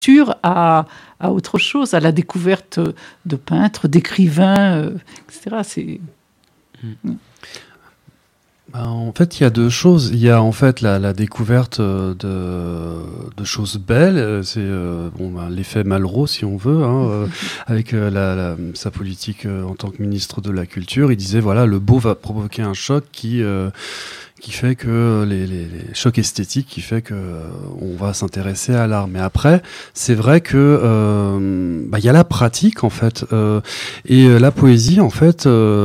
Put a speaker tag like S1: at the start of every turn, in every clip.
S1: à autre chose, à la découverte de peintres, d'écrivains, etc. C'est...
S2: En fait, il y a deux choses. Il y a en fait la découverte de choses belles. C'est l'effet Malraux, si on veut, avec sa politique en tant que ministre de la Culture. Il disait voilà, le beau va provoquer un choc qui fait que les chocs esthétiques qui fait que on va s'intéresser à l'art. Mais après, c'est vrai que il y a la pratique en fait, et la poésie en fait.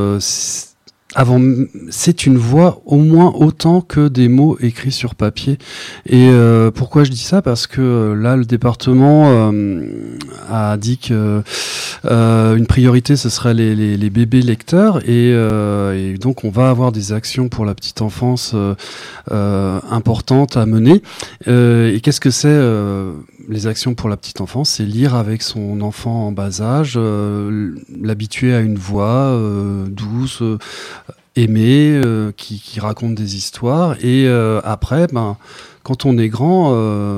S2: C'est une voix au moins autant que des mots écrits sur papier. Et pourquoi je dis ça ? Parce que là, le département a dit que une priorité, ce serait les bébés lecteurs. Et donc, on va avoir des actions pour la petite enfance importantes à mener. Et qu'est-ce que c'est les actions pour la petite enfance ? C'est lire avec son enfant en bas âge, l'habituer à une voix douce, aimée, qui raconte des histoires. Et après, quand on est grand,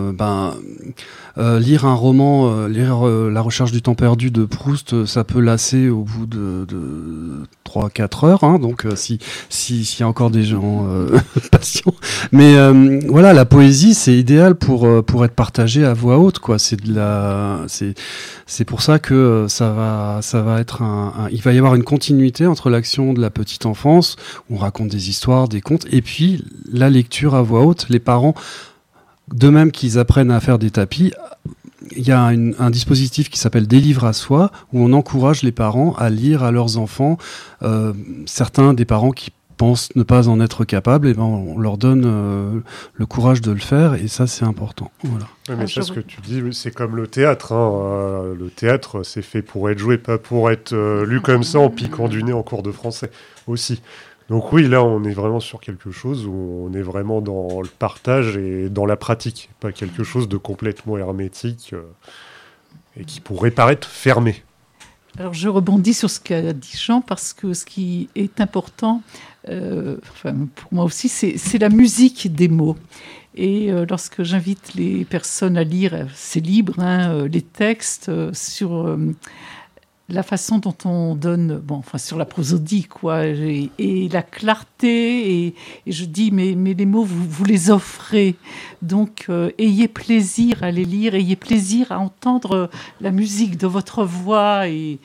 S2: lire un roman, lire La Recherche du temps perdu de Proust, ça peut lasser au bout de 3-4 heures. Donc s'il y a encore des gens patients. Mais voilà, la poésie, c'est idéal pour être partagé à voix haute, quoi. C'est pour ça que ça va être il va y avoir une continuité entre l'action de la petite enfance, où on raconte des histoires, des contes, et puis la lecture à voix haute. Les parents, de même qu'ils apprennent à faire des tapis, il y a un dispositif qui s'appelle Des livres à soi, où on encourage les parents à lire à leurs enfants. Certains des parents qui pensent ne pas en être capables, on leur donne le courage de le faire, et ça, c'est important. Voilà.
S3: Oui, mais ça, ce que tu dis, c'est comme le théâtre. Le théâtre, c'est fait pour être joué, pas pour être lu comme ça en piquant du nez en cours de français aussi. Donc oui, là, on est vraiment sur quelque chose où on est vraiment dans le partage et dans la pratique, pas quelque chose de complètement hermétique et qui pourrait paraître fermé.
S1: Alors, je rebondis sur ce qu'a dit Jean, parce que ce qui est important, pour moi aussi, c'est la musique des mots. Et lorsque j'invite les personnes à lire, c'est libre, les textes sur la façon dont on donne, sur la prosodie, quoi, et la clarté, et je dis, mais les mots, vous les offrez, donc ayez plaisir à les lire, ayez plaisir à entendre la musique de votre voix, et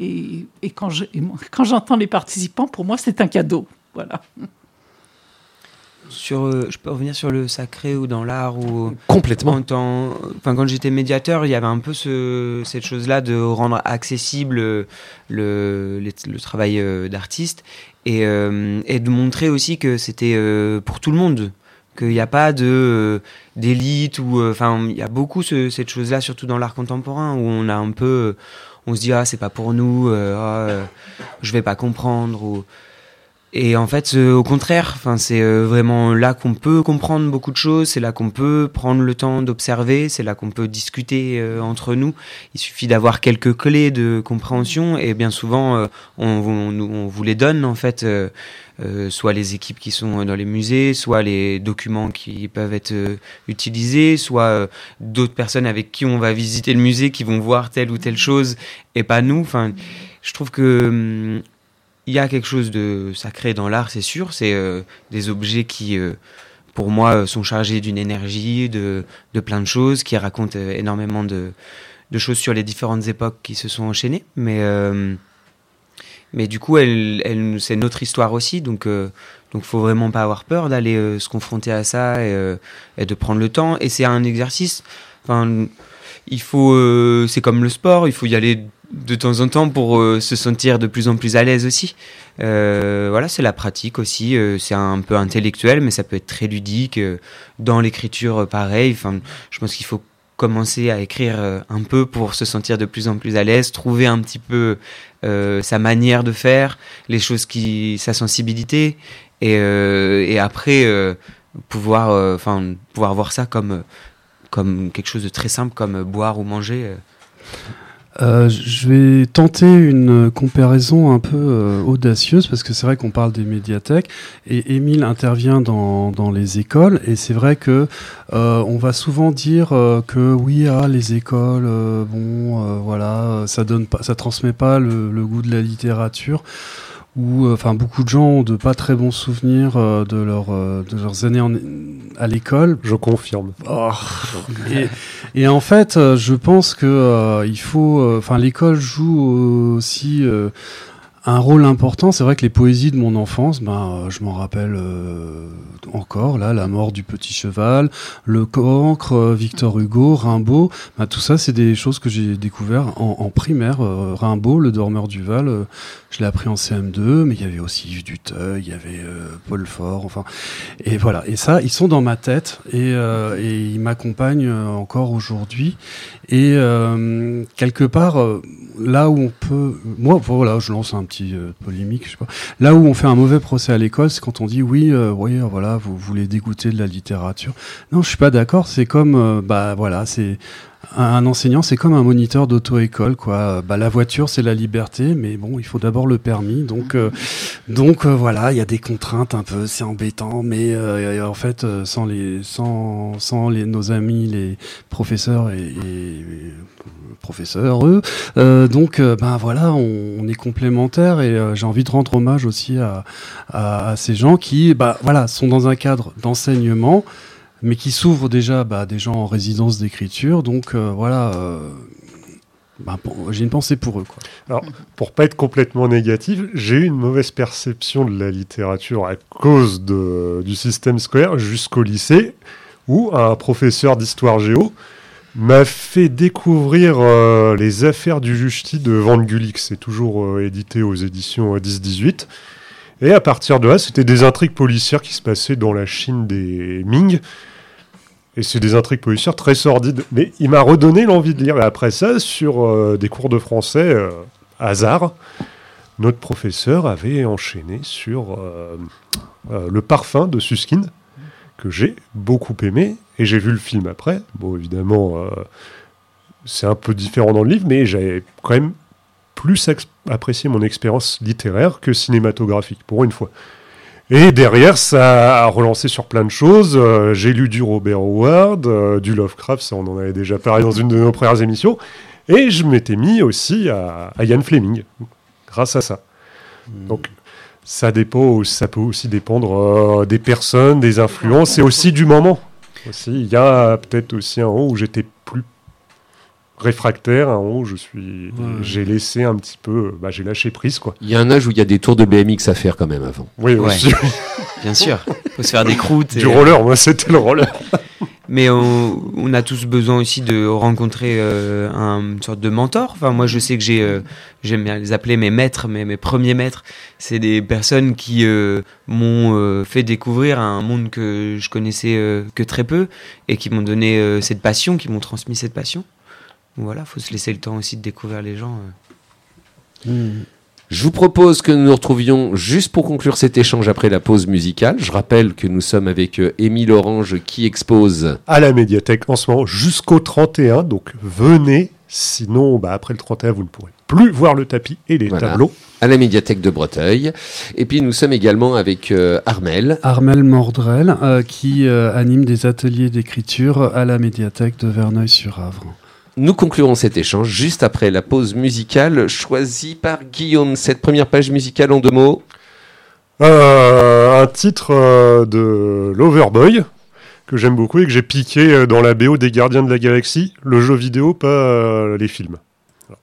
S1: quand j'entends les participants, pour moi, c'est un cadeau, voilà.
S4: Je peux revenir sur le sacré ou dans l'art ou
S2: complètement.
S4: Quand j'étais médiateur, il y avait un peu cette chose-là de rendre accessible le travail d'artiste et de montrer aussi que c'était pour tout le monde, qu'il n'y a pas d'élite ou il y a beaucoup cette chose-là, surtout dans l'art contemporain, où on a un peu on se dit c'est pas pour nous, je vais pas comprendre Et en fait, au contraire, c'est vraiment là qu'on peut comprendre beaucoup de choses, c'est là qu'on peut prendre le temps d'observer, c'est là qu'on peut discuter entre nous. Il suffit d'avoir quelques clés de compréhension et bien souvent, on vous les donne en fait, soit les équipes qui sont dans les musées, soit les documents qui peuvent être utilisés, soit d'autres personnes avec qui on va visiter le musée qui vont voir telle ou telle chose et pas nous. Je trouve que il y a quelque chose de sacré dans l'art, c'est sûr. C'est des objets qui, pour moi, sont chargés d'une énergie, de plein de choses, qui racontent énormément de choses sur les différentes époques qui se sont enchaînées. Mais du coup, c'est notre histoire aussi. Donc, faut vraiment pas avoir peur d'aller se confronter à ça et de prendre le temps. Et c'est un exercice. Il faut, c'est comme le sport, il faut y aller de temps en temps pour se sentir de plus en plus à l'aise aussi. Voilà, c'est la pratique aussi. C'est un peu intellectuel, mais ça peut être très ludique. Dans l'écriture, pareil. Je pense qu'il faut commencer à écrire un peu pour se sentir de plus en plus à l'aise, trouver un petit peu sa manière de faire, les choses sa sensibilité, et après pouvoir voir ça comme quelque chose de très simple, comme boire ou manger.
S2: Je vais tenter une comparaison un peu audacieuse parce que c'est vrai qu'on parle des médiathèques et Émile intervient dans les écoles et c'est vrai que on va souvent dire que oui, les écoles, voilà, ça transmet pas le goût de la littérature. Où beaucoup de gens ont de pas très bons souvenirs de leurs années à l'école.
S3: Je confirme.
S2: Et en fait, je pense que il faut, l'école joue aussi un rôle important. C'est vrai que les poésies de mon enfance, je m'en rappelle encore. Là, La mort du petit cheval, Le cancre, Victor Hugo, Rimbaud. Tout ça, c'est des choses que j'ai découvert en primaire. Rimbaud, Le dormeur du Val, je l'ai appris en CM2, mais il y avait aussi Yves Duteuil, il y avait Paul Fort. Et voilà. Et ça, ils sont dans ma tête et ils m'accompagnent encore aujourd'hui. Et quelque part, là où on peut, moi, voilà, je lance un petit polémique, je sais pas. Là où on fait un mauvais procès à l'école, c'est quand on dit oui, voilà, vous voulez dégoûter de la littérature. Non, je suis pas d'accord. C'est comme, c'est un enseignant, c'est comme un moniteur d'auto-école, quoi. La voiture, c'est la liberté, mais bon, il faut d'abord le permis. Donc voilà, il y a des contraintes un peu, c'est embêtant, mais en fait, sans nos amis, les professeurs et professeurs, eux, voilà, on est complémentaires et j'ai envie de rendre hommage aussi à ces gens qui, sont dans un cadre d'enseignement, mais qui s'ouvrent déjà des gens en résidence d'écriture. Donc j'ai une pensée pour eux, quoi.
S3: Alors, pour pas être complètement négatif, j'ai eu une mauvaise perception de la littérature à cause du système scolaire jusqu'au lycée, où un professeur d'histoire géo m'a fait découvrir les affaires du Juchti de Van Gulik. C'est toujours édité aux éditions 10-18. Et à partir de là, c'était des intrigues policières qui se passaient dans la Chine des Ming. Et c'est des intrigues policières très sordides. Mais il m'a redonné l'envie de lire. Et après ça, sur des cours de français, hasard, notre professeur avait enchaîné sur Le parfum de Suskind, que j'ai beaucoup aimé. Et j'ai vu le film après. Bon, évidemment, c'est un peu différent dans le livre, mais j'avais quand même plus apprécié mon expérience littéraire que cinématographique, pour une fois. Et derrière, ça a relancé sur plein de choses. J'ai lu du Robert Howard, du Lovecraft, ça on en avait déjà parlé dans une de nos premières émissions. Et je m'étais mis aussi à Ian Fleming, grâce à ça. Donc, ça peut aussi dépendre des personnes, des influences et aussi du moment. Il y a peut-être aussi un moment où j'étais plus réfractaire, un moment où j'ai laissé un petit peu, j'ai lâché prise, quoi.
S5: Il y a un âge où il y a des tours de BMX à faire quand même avant.
S3: Oui, aussi.
S4: Bien sûr, faut se faire des croûtes.
S3: Du roller, moi c'était le roller.
S4: Mais on a tous besoin aussi de rencontrer une sorte de mentor. Enfin, moi, je sais que j'aime bien les appeler mes maîtres, mes premiers maîtres. C'est des personnes qui m'ont fait découvrir un monde que je connaissais que très peu et qui m'ont donné cette passion, qui m'ont transmis cette passion. Donc voilà, faut se laisser le temps aussi de découvrir les gens.
S5: Je vous propose que nous nous retrouvions juste pour conclure cet échange après la pause musicale. Je rappelle que nous sommes avec Émile Orange qui expose
S3: à la médiathèque en ce moment jusqu'au 31. Donc venez, sinon après le 31 vous ne pourrez plus voir le tapis et les tableaux.
S5: À la médiathèque de Breteuil. Et puis nous sommes également avec Armel
S2: Mordrel qui anime des ateliers d'écriture à la médiathèque de Verneuil-sur-Avre.
S5: Nous conclurons cet échange juste après la pause musicale choisie par Guillaume. Cette première page musicale en 2 mots.
S3: Un titre de Loverboy que j'aime beaucoup et que j'ai piqué dans la BO des Gardiens de la Galaxie. Le jeu vidéo, pas les films. Voilà.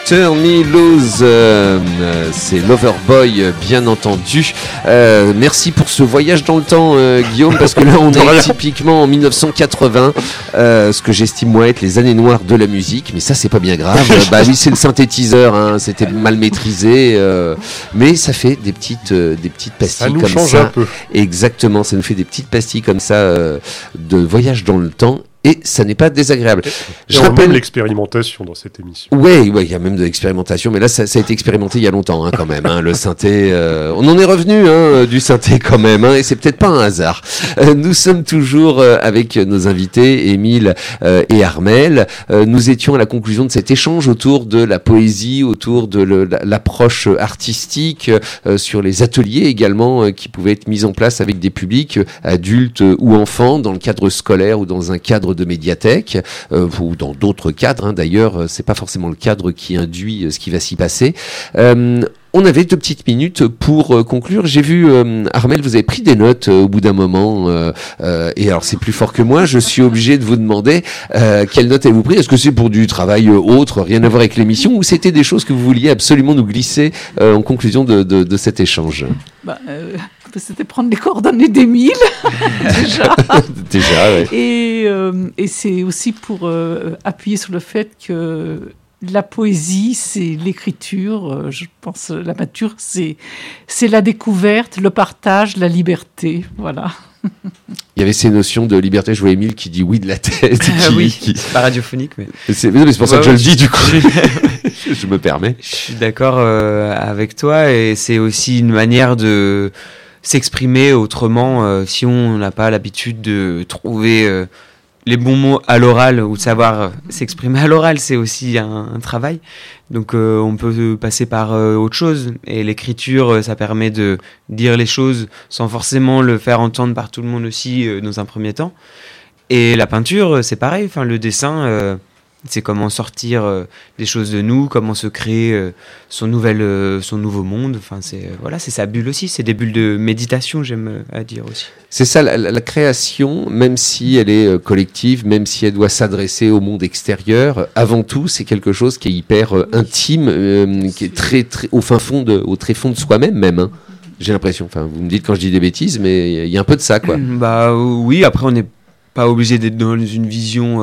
S5: Turn Me Loose, c'est Loverboy, bien entendu. Merci pour ce voyage dans le temps, Guillaume, parce que là on est typiquement en 1980, ce que j'estime moi être les années noires de la musique, mais ça c'est pas bien grave. Bah oui, c'est le synthétiseur, hein, c'était mal maîtrisé, mais ça fait des petites pastilles comme ça. Ça nous change un peu. Exactement, ça nous fait des petites pastilles comme ça de voyage dans le temps. Et ça n'est pas désagréable.
S3: Je rappelle l'expérimentation dans cette émission.
S5: Oui, il y a même de l'expérimentation, mais là, ça a été expérimenté il y a longtemps, hein, quand même. Hein, le synthé, on en est revenu du synthé quand même, hein, et c'est peut-être pas un hasard. Nous sommes toujours avec nos invités, Émile et Armelle. Nous étions à la conclusion de cet échange autour de la poésie, autour de l'approche artistique, sur les ateliers également qui pouvaient être mis en place avec des publics adultes ou enfants dans le cadre scolaire ou dans un cadre de médiathèque ou dans d'autres cadres, hein, d'ailleurs c'est pas forcément le cadre qui induit ce qui va s'y passer. On avait 2 petites minutes pour conclure. J'ai vu, Armelle, vous avez pris des notes au bout d'un moment, et alors c'est plus fort que moi, je suis obligé de vous demander quelles notes avez-vous pris. Est-ce que c'est pour du travail autre, rien à voir avec l'émission, ou c'était des choses que vous vouliez absolument nous glisser en conclusion de cet échange?
S1: C'était prendre les coordonnées d'Émile, déjà.
S5: Déjà, ouais.
S1: Et c'est aussi pour appuyer sur le fait que la poésie, c'est l'écriture, je pense, la nature, c'est la découverte, le partage, la liberté, voilà.
S5: Il y avait ces notions de liberté, je vois Émile qui dit oui de la tête.
S4: Oui, c'est pas radiophonique, mais...
S5: C'est pour ça que je le dis, du coup. Je me permets.
S4: Je suis d'accord avec toi, et c'est aussi une manière de s'exprimer autrement si on n'a pas l'habitude de trouver les bons mots à l'oral ou de savoir s'exprimer à l'oral, c'est aussi un travail. Donc on peut passer par autre chose, et l'écriture ça permet de dire les choses sans forcément le faire entendre par tout le monde aussi dans un premier temps. Et la peinture c'est pareil, enfin le dessin c'est comment sortir des choses de nous, comment se créer son nouveau monde. Enfin, c'est sa bulle aussi. C'est des bulles de méditation, j'aime à dire aussi.
S5: C'est ça, la création, même si elle est collective, même si elle doit s'adresser au monde extérieur, avant tout, c'est quelque chose qui est hyper intime, qui est très, très au fin fond au très fond de soi-même, même. Hein. J'ai l'impression. Enfin, vous me dites quand je dis des bêtises, mais il y a un peu de ça, quoi.
S4: Bah oui. Après, on n'est pas obligé d'être dans une vision.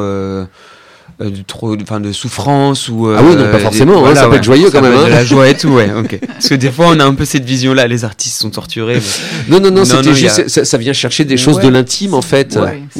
S4: De souffrance ou
S5: ah oui, non, pas forcément, ça peut être joyeux quand même,
S4: de la joie et tout, ouais, ok. Parce que des fois on a un peu cette vision là, les artistes sont torturés, mais...
S5: non, c'était juste ça vient chercher des choses de l'intime en fait,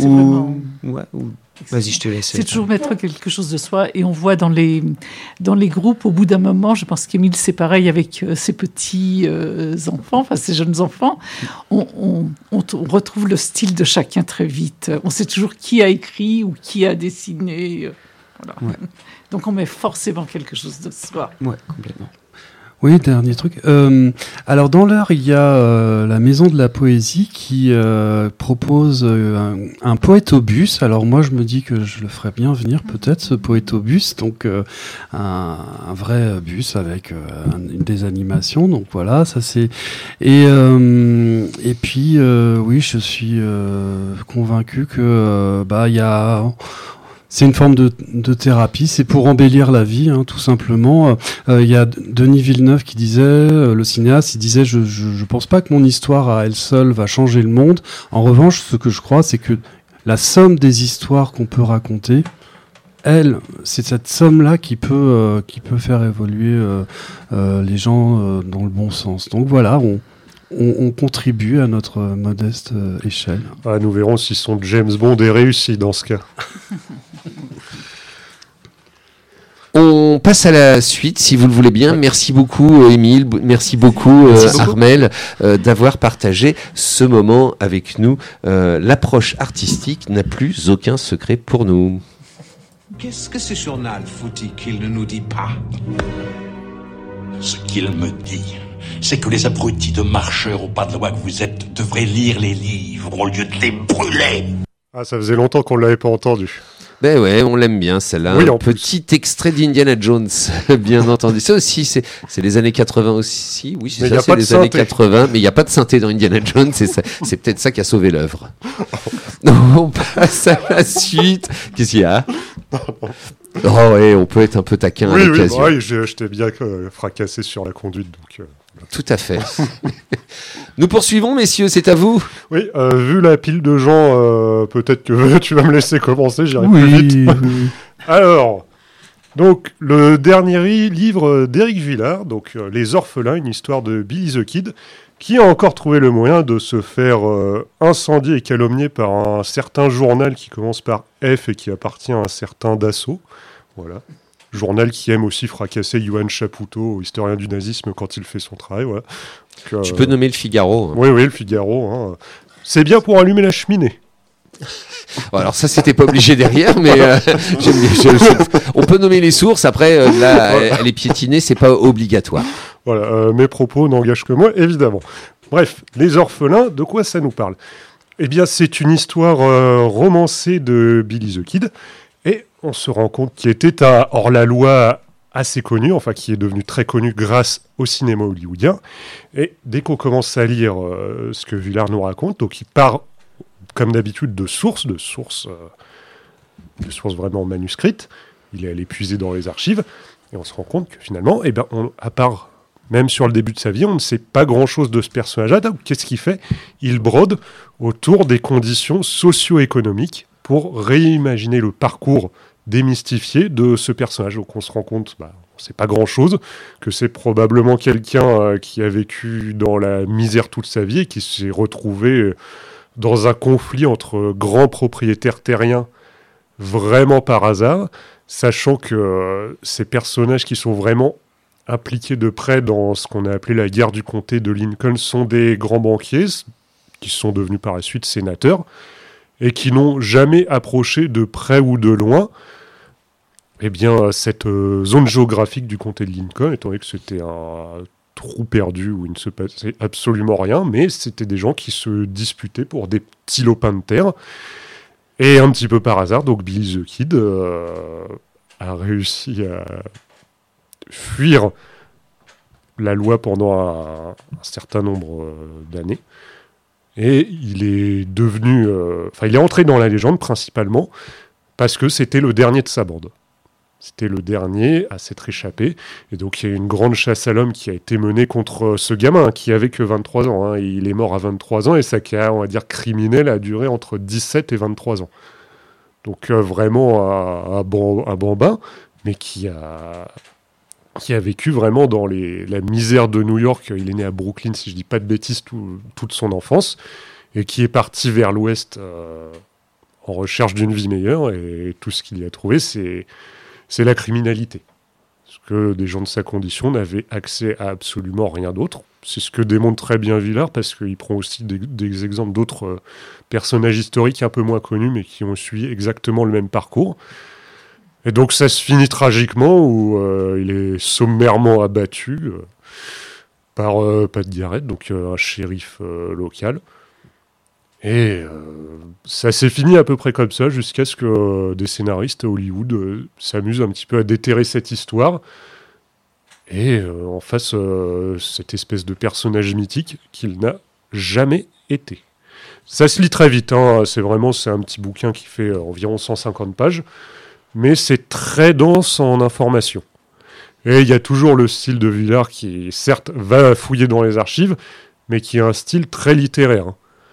S4: vas-y, je te laisse.
S1: C'est toujours mettre quelque chose de soi, et on voit dans les groupes, au bout d'un moment, je pense qu'Émile, c'est pareil avec ses petits enfants, enfin ses jeunes enfants, on retrouve le style de chacun très vite. On sait toujours qui a écrit ou qui a dessiné. Voilà. Ouais. Donc on met forcément quelque chose de soi.
S4: Ouais, complètement.
S2: Oui, dernier truc. Alors dans l'heure, il y a la Maison de la Poésie qui propose un poétobus. Alors moi, je me dis que je le ferais bien venir peut-être, ce poétobus. Donc un vrai bus avec des animations. Donc voilà, ça c'est... Et puis, oui, je suis convaincu que il y a... C'est une forme de thérapie, c'est pour embellir la vie, hein, tout simplement. Il y a Denis Villeneuve qui disait, le cinéaste, il disait, je pense pas que mon histoire à elle seule va changer le monde. En revanche, ce que je crois, c'est que la somme des histoires qu'on peut raconter, c'est cette somme-là qui peut faire évoluer les gens dans le bon sens. Donc voilà, on contribue à notre modeste échelle.
S3: Ah, nous verrons si son James Bond est réussi dans ce cas.
S5: On passe à la suite, si vous le voulez bien. Merci beaucoup, Émile. Merci beaucoup, Armelle, d'avoir partagé ce moment avec nous. L'approche artistique n'a plus aucun secret pour nous.
S6: Qu'est-ce que ce journal foutit qu'il ne nous dit pas? Ce qu'il me dit, c'est que les abrutis de marcheurs au pas de la voie que vous êtes devraient lire les livres au lieu de les brûler.
S3: Ah, ça faisait longtemps qu'on ne l'avait pas entendu.
S5: Ben ouais, on l'aime bien celle-là.
S3: Oui,
S5: un petit extrait d'Indiana Jones, bien entendu. Ça aussi, c'est les années 80 aussi. Oui, c'est ça, c'est les années 80. Mais il n'y a pas de synthé dans Indiana Jones. C'est peut-être ça qui a sauvé l'œuvre. On passe à la suite. Qu'est-ce qu'il y a? Oh ouais, on peut être un peu taquin à l'occasion.
S3: Oui, je t'ai bien fracassé sur la conduite. Donc,
S5: Tout à fait. Nous poursuivons, messieurs, c'est à vous.
S3: Oui, vu la pile de gens, peut-être que tu vas me laisser commencer, j'irai plus vite. Alors, donc, le dernier livre d'Éric Villard, donc Les Orphelins, une histoire de Billy the Kid, qui a encore trouvé le moyen de se faire incendier et calomnier par un certain journal qui commence par F et qui appartient à un certain Dassault. Voilà. Journal qui aime aussi fracasser Johann Chapoutot, historien du nazisme, quand il fait son travail. Voilà. Donc,
S5: Tu peux nommer le Figaro. Hein.
S3: Oui, le Figaro. Hein. C'est bien pour allumer la cheminée.
S5: Bon, alors ça, c'était pas obligé derrière, mais j'aime bien. On peut nommer les sources. Après, là, les piétiner, c'est pas obligatoire.
S3: Voilà, mes propos n'engagent que moi, évidemment. Bref, Les Orphelins, de quoi ça nous parle ? Eh bien, c'est une histoire romancée de Billy the Kid, et on se rend compte qu'il était un hors-la-loi assez connu, enfin qui est devenu très connu grâce au cinéma hollywoodien. Et dès qu'on commence à lire ce que Villard nous raconte, donc il part, comme d'habitude, de sources vraiment manuscrites. Il est allé puiser dans les archives, et on se rend compte que finalement, à part... Même sur le début de sa vie, on ne sait pas grand-chose de ce personnage-là. Donc, qu'est-ce qu'il fait ? Il brode autour des conditions socio-économiques pour réimaginer le parcours démystifié de ce personnage. Donc, on se rend compte, on ne sait pas grand-chose, que c'est probablement quelqu'un qui a vécu dans la misère toute sa vie et qui s'est retrouvé dans un conflit entre grands propriétaires terriens vraiment par hasard, sachant que ces personnages qui sont vraiment impliqués de près dans ce qu'on a appelé la guerre du comté de Lincoln sont des grands banquiers qui sont devenus par la suite sénateurs et qui n'ont jamais approché de près ou de loin cette zone géographique du comté de Lincoln, étant donné que c'était un trou perdu où il ne se passait absolument rien, mais c'était des gens qui se disputaient pour des petits lopins de terre. Et un petit peu par hasard, donc Billy the Kid a réussi à fuir la loi pendant un certain nombre d'années. Et il est devenu... il est entré dans la légende principalement parce que c'était le dernier de sa bande. C'était le dernier à s'être échappé. Et donc il y a une grande chasse à l'homme qui a été menée contre ce gamin qui avait que 23 ans. Hein. Il est mort à 23 ans et sa carrière, on va dire, criminelle a duré entre 17 et 23 ans. Donc vraiment un bambin, mais qui a vécu vraiment dans la misère de New York. Il est né à Brooklyn, si je dis pas de bêtises, toute son enfance, et qui est parti vers l'ouest en recherche d'une vie meilleure, et tout ce qu'il y a trouvé, c'est la criminalité. Parce que des gens de sa condition n'avaient accès à absolument rien d'autre. C'est ce que démontre très bien Villard, parce qu'il prend aussi des exemples d'autres personnages historiques un peu moins connus, mais qui ont suivi exactement le même parcours. Et donc ça se finit tragiquement où il est sommairement abattu par Pat Garrett, donc un shérif local. Et ça s'est fini à peu près comme ça jusqu'à ce que des scénaristes à Hollywood s'amusent un petit peu à déterrer cette histoire et en fassent cette espèce de personnage mythique qu'il n'a jamais été. Ça se lit très vite, hein. C'est un petit bouquin qui fait environ 150 pages. Mais c'est très dense en informations. Et il y a toujours le style de Villard qui, certes, va fouiller dans les archives, mais qui a un style très littéraire.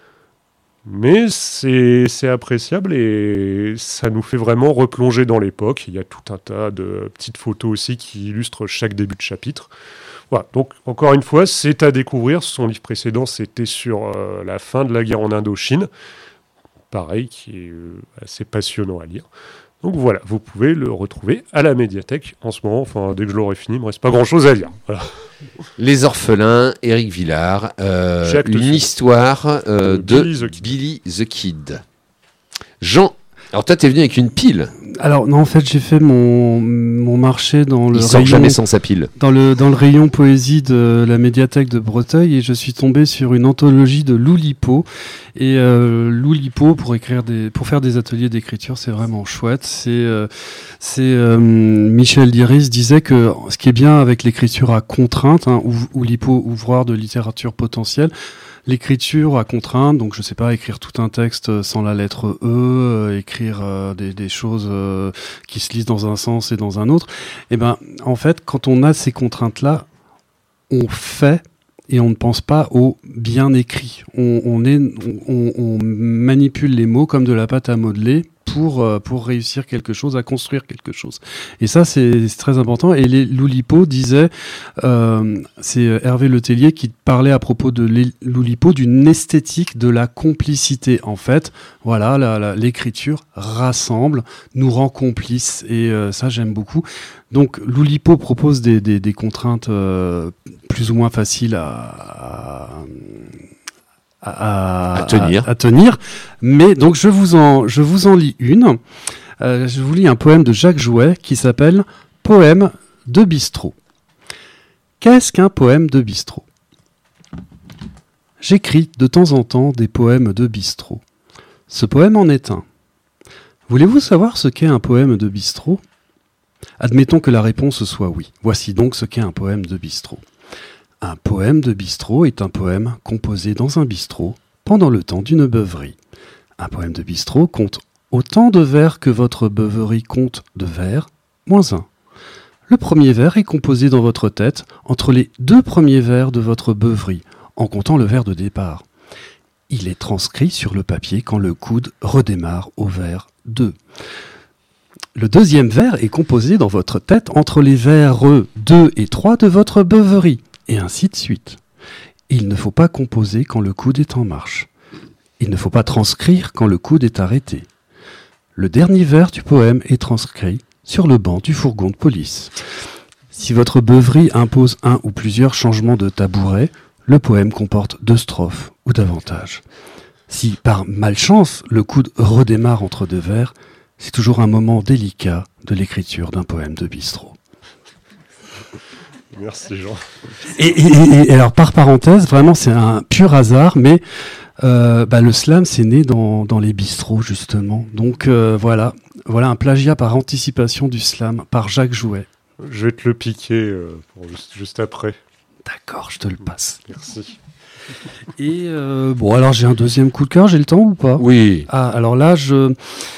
S3: Mais c'est appréciable et ça nous fait vraiment replonger dans l'époque. Il y a tout un tas de petites photos aussi qui illustrent chaque début de chapitre. Voilà, donc encore une fois, c'est à découvrir. Son livre précédent, c'était sur la fin de la guerre en Indochine. Pareil, qui est assez passionnant à lire. Donc voilà, vous pouvez le retrouver à la médiathèque en ce moment. Enfin, dès que je l'aurai fini, il ne me reste pas grand-chose à lire. Voilà.
S5: Les Orphelins, Éric Villard, une histoire de Billy the Kid. Jean, alors toi, t'es venu avec une pile.
S2: Alors non, en fait, j'ai fait mon marché dans le
S5: rayon... Il sort jamais sans sa pile.
S2: Dans le rayon poésie de la médiathèque de Breteuil, et je suis tombé sur une anthologie de Loulipo. Et Loulipo, pour faire des ateliers d'écriture, c'est vraiment chouette. Michel Diris disait que ce qui est bien avec l'écriture à contrainte, Oulipo, ouvroir de littérature potentielle, l'écriture à contrainte, donc je sais pas, écrire tout un texte sans la lettre E, écrire des choses qui se lisent dans un sens et dans un autre. Et ben, en fait, quand on a ces contraintes-là, on fait et on ne pense pas au bien écrit. On manipule les mots comme de la pâte à modeler pour réussir quelque chose, à construire quelque chose. Et ça, c'est très important. Et l'Oulipo disait, c'est Hervé Letellier qui parlait à propos de l'Oulipo d'une esthétique de la complicité. En fait, voilà, l'écriture rassemble, nous rend complices. Et ça, j'aime beaucoup. Donc, l'Oulipo propose des contraintes plus ou moins faciles à tenir. Mais donc je vous en lis une. Je vous lis un poème de Jacques Jouet qui s'appelle Poème de bistrot. Qu'est-ce qu'un poème de bistrot ? J'écris de temps en temps des poèmes de bistrot. Ce poème en est un. Voulez-vous savoir ce qu'est un poème de bistrot ? Admettons que la réponse soit oui. Voici donc ce qu'est un poème de bistrot. Un poème de bistrot est un poème composé dans un bistrot pendant le temps d'une beuverie. Un poème de bistrot compte autant de vers que votre beuverie compte de vers, moins 1. Le premier vers est composé dans votre tête entre les 2 premiers vers de votre beuverie, en comptant le vers de départ. Il est transcrit sur le papier quand le coude redémarre au vers 2. Le deuxième vers est composé dans votre tête entre les vers 2 et 3 de votre beuverie. Et ainsi de suite. Il ne faut pas composer quand le coude est en marche. Il ne faut pas transcrire quand le coude est arrêté. Le dernier vers du poème est transcrit sur le banc du fourgon de police. Si votre beuverie impose un ou plusieurs changements de tabouret, le poème comporte 2 strophes ou davantage. Si, par malchance, le coude redémarre entre 2 vers, c'est toujours un moment délicat de l'écriture d'un poème de bistrot.
S3: Merci Jean.
S2: Et alors par parenthèse, vraiment c'est un pur hasard, mais le slam c'est né dans les bistrots justement. Donc voilà un plagiat par anticipation du slam par Jacques Jouet.
S3: Je vais te le piquer juste après.
S2: D'accord, je te le passe.
S3: Merci.
S2: Et alors j'ai un deuxième coup de cœur, j'ai le temps ou pas ?
S5: Oui.
S2: Ah alors là je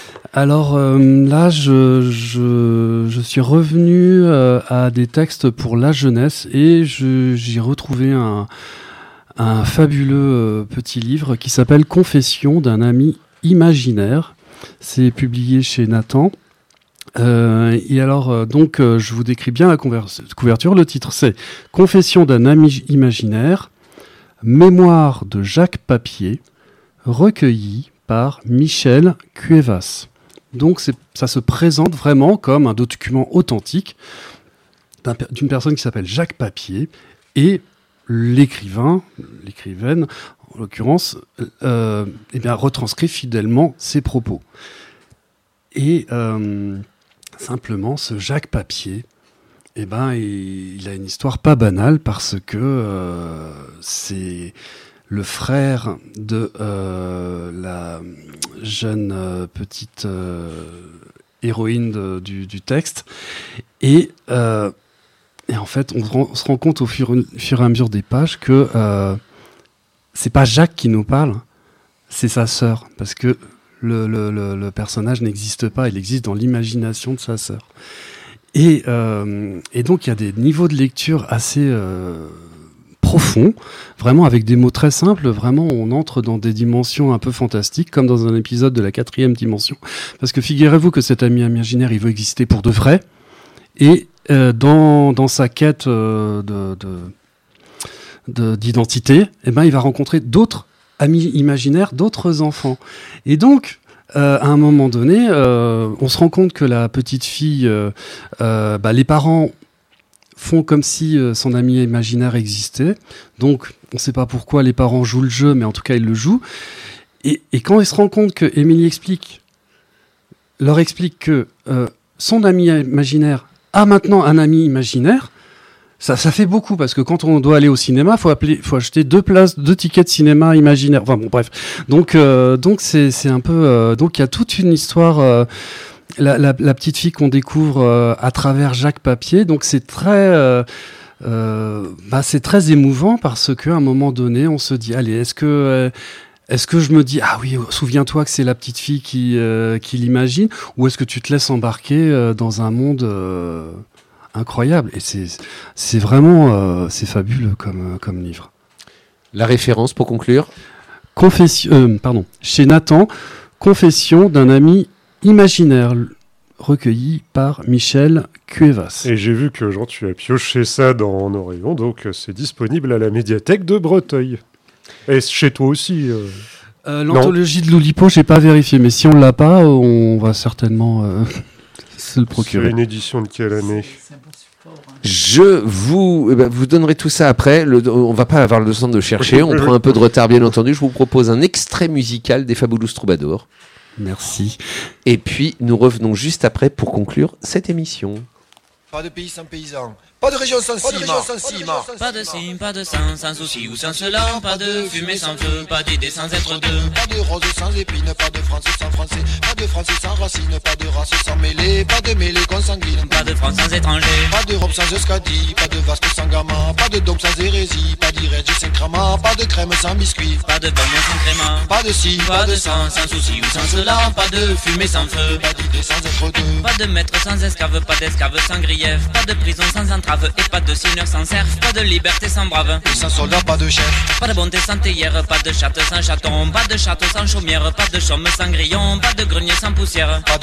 S2: suis revenu à des textes pour la jeunesse et j'ai retrouvé un fabuleux petit livre qui s'appelle Confession d'un ami imaginaire. C'est publié chez Nathan. Et alors, je vous décris bien la couverture. Le titre, c'est Confession d'un ami imaginaire, mémoire de Jacques Papier, recueilli par Michel Cuevas. Donc ça se présente vraiment comme un document authentique d'une personne qui s'appelle Jacques Papier et l'écrivaine, en l'occurrence, retranscrit fidèlement ses propos. Et simplement, ce Jacques Papier, il a une histoire pas banale parce que c'est le frère de la jeune petite héroïne du texte. Et en fait, on se rend compte au fur et à mesure des pages que c'est pas Jacques qui nous parle, c'est sa sœur. Parce que le personnage n'existe pas, il existe dans l'imagination de sa sœur. Et donc, il y a des niveaux de lecture assez profond, vraiment avec des mots très simples, vraiment on entre dans des dimensions un peu fantastiques, comme dans un épisode de la 4e dimension. Parce que figurez-vous que cet ami imaginaire, il veut exister pour de vrai, et dans sa quête d'identité, il va rencontrer d'autres amis imaginaires, d'autres enfants. Et donc, à un moment donné, on se rend compte que la petite fille, les parents font comme si son ami imaginaire existait. Donc, on ne sait pas pourquoi les parents jouent le jeu, mais en tout cas, ils le jouent. Et quand ils se rendent compte que Émilie leur explique que son ami imaginaire a maintenant un ami imaginaire, ça fait beaucoup, parce que quand on doit aller au cinéma, faut acheter 2 tickets de cinéma imaginaire. Enfin bon, bref. Donc c'est un peu... donc il y a toute une histoire... La petite fille qu'on découvre à travers Jacques Papier, donc c'est très c'est très émouvant parce qu'à un moment donné, on se dit, allez, est-ce que je me dis, ah oui, souviens-toi que c'est la petite fille qui l'imagine, ou est-ce que tu te laisses embarquer dans un monde incroyable? Et c'est vraiment c'est fabuleux comme livre.
S5: La référence pour conclure?
S2: Chez Nathan, Confession d'un ami imaginaire, recueilli par Michel Cuevas.
S3: Et j'ai vu que Jean, tu as pioché ça dans Orion, donc c'est disponible à la médiathèque de Breteuil. Et chez toi aussi
S2: l'anthologie de l'Oulipo, j'ai pas vérifié, mais si on l'a pas, on va certainement se le procurer.
S3: C'est une édition de quelle année?
S5: Vous donnerez tout ça après. On va pas avoir le temps de chercher. On prend un peu de retard, bien entendu. Je vous propose un extrait musical des Fabulous Troubadours.
S2: Merci.
S5: Et puis, nous revenons juste après pour conclure cette émission.
S7: Pas de pays sans paysans, pas de région sans ciment,
S8: pas de cime, pas de sang, sans souci ou sans cela, pas de fumée sans feu, pas d'idée sans être deux,
S7: pas de rose sans épines, pas de français sans français, pas de français sans racines, pas de race sans mêlée, pas de mêlée consanguine,
S8: pas de France sans étranger,
S7: pas d'Europe sans Euskadi, pas de Vasque sans gamin, pas de dôme sans hérésie, pas d'Irège sans crama, pas de crème sans biscuit,
S8: pas de bonbon sans crément,
S7: pas de ci,
S8: pas de sang, sans souci ou sans cela, pas de fumée sans feu,
S7: pas d'idée sans être deux,
S8: pas de maître sans esclave, pas d'esclave sans grief, pas de prison sans entrave et pas de seigneur sans serf, pas de liberté sans brave,
S7: et sans soldat pas de chef,
S8: pas de bonté sans théière, pas de chatte sans chaton, pas de château sans chaumière, pas de chaume sans grillon, pas de grenier sans poussière,